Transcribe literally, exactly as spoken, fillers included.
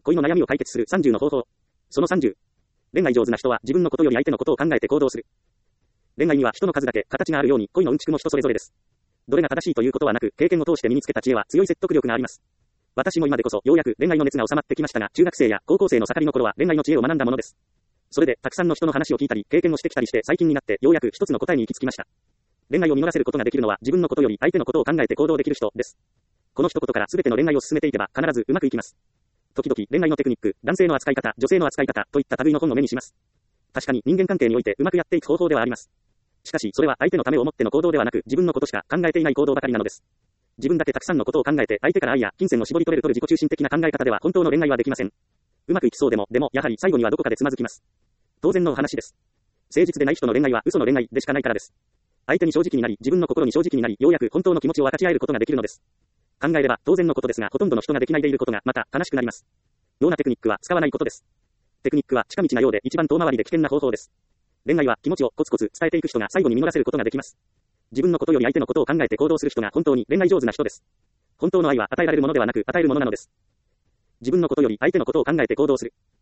恋の悩みを解決するさんじゅうの方法。そのさんじゅう。恋愛上手な人は自分のことより相手のことを考えて行動する。恋愛には人の数だけ形があるように恋のうんちくも人それぞれです。どれが正しいということはなく、経験を通して身につけた知恵は強い説得力があります。私も今でこそようやく恋愛の熱が収まってきましたが、中学生や高校生の盛りの頃は恋愛の知恵を学んだものです。それでたくさんの人の話を聞いたり、経験をしてきたりして、最近になってようやく一つの答えに行き着きました。恋愛を実らせることができるのは自分のことより相手のことを考えて行動できる人です。この一言から全ての恋愛を進めていけば必ずうまくいきます。時々恋愛のテクニック、男性の扱い方、女性の扱い方といった類の本を目にします。確かに人間関係においてうまくやっていく方法ではあります。しかしそれは相手のためを思っての行動ではなく、自分のことしか考えていない行動ばかりなのです。自分だけたくさんのことを考えて相手から愛や金銭を絞り取れるとる自己中心的な考え方では本当の恋愛はできません。うまくいきそうでも、でもやはり最後にはどこかでつまずきます。当然のお話です。誠実でない人の恋愛は嘘の恋愛でしかないからです。相手に正直になり、自分の心に正直になり、ようやく本当の気持ちを分かち合えることができるのです。考えれば当然のことですが、ほとんどの人ができないでいることがまた悲しくなります。ようなテクニックは使わないことです。テクニックは近道なようで一番遠回りで危険な方法です。恋愛は気持ちをコツコツ伝えていく人が最後に実らせることができます。自分のことより相手のことを考えて行動する人が本当に恋愛上手な人です。本当の愛は与えられるものではなく与えるものなのです。自分のことより相手のことを考えて行動する。